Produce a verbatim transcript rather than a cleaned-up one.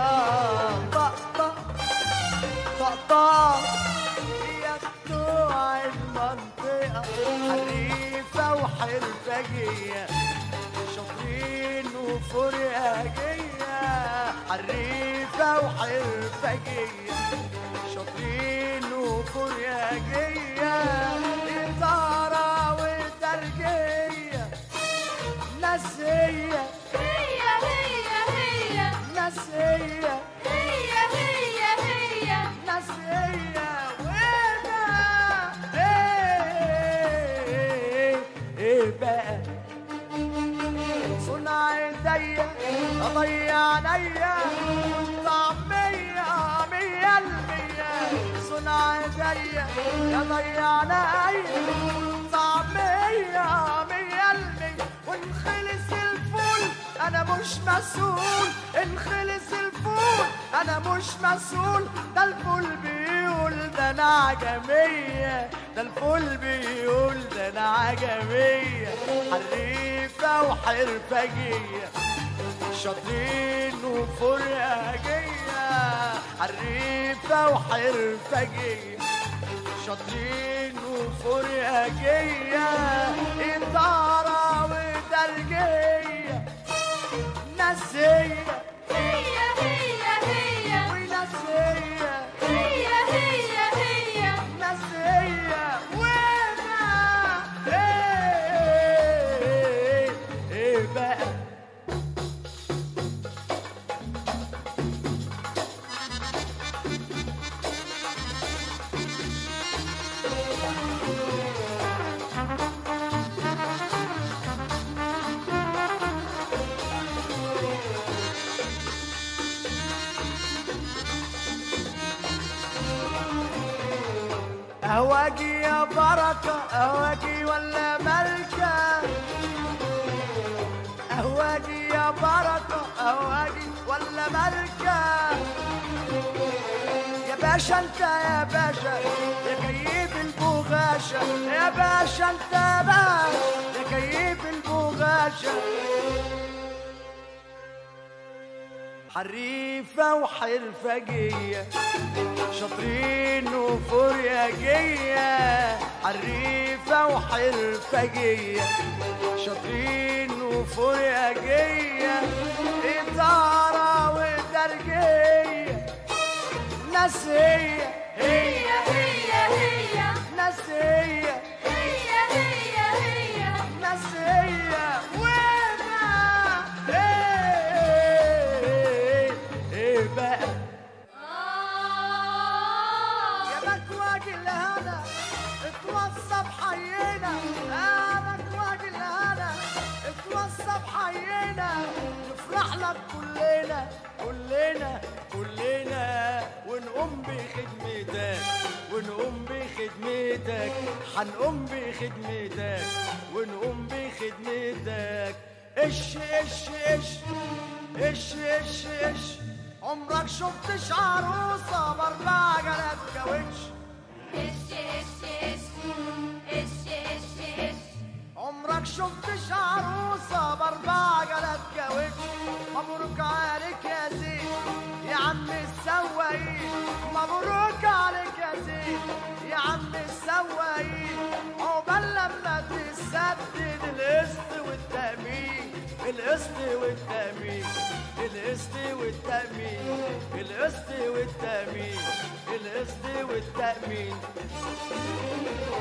طقطق طقطق يا بتوع المنطقة، حريفة وحرفجية، شاطرين وفرياجية، حريفة وحرفجية، شاطرين وفرياجية، إثارة وترجية، ناس هي هي هي هي ناس هي هي هي هي ناس هي وأنا إيه إيه بقى صنع ايديا اضيع عينيا طعمية مية المية، صنع ايديا اضيع عينيا طعمية مية المية، وان خلص الفول انا مش مسؤول، ان خلص الفول انا مش مسؤول، ده الفول بيقول ده انا عجمية، ده الفول بيقول ده انا عجمية، حريفة وحرفجية، شاطرين وفرياجية، حريفة وحرفجية، شاطرين وفرياجية، إثارة وترجية، ناس هي هي هي هي وناس هي هي هي هي ناس هي وأنا إيه إيه بقى أهواجي يا بركة، أهواجي ولا ملكة، أهواجي يا بركة، أهواجي ولا ملكة، يا باشا أنت يا باشا يا كيف البغاشة، يا باشا أنت بقى يا كيف البغاشة، حريفة وحرفجية، شاطرين وفرياجية، حريفة وحرفجية، شاطرين وفرياجية، إثارة وترجية، ناس هي هي هي هي ناس هي هي هي هي ناس هي وأنا إيه إيه بقى يا مكواج الهنا اتوصى بحينا، يا مكواج الهنا اتوصى بحينا، نفرح لك كلنا كلنا كلنا، ونقوم بخدمتك ونقوم بخدمتك، حنقوم بخدمتك ونقوم بخدمتك، اش اش اش اش اش اش عمرك شفتش عروسة بأربع جلات كاوتش، اش اش اش اش اش اش عمرك شفتش عروسة بأربع جلات كاوتش، مبروك عليك يا زين يا عم السواقين، مبروك عليك يا زين يا عم السواقين، عقبال لما تسدد القسط والتأمين، القسط والتأمين، القسط والتأمين، القسط والتأمين، القسط والتأمين.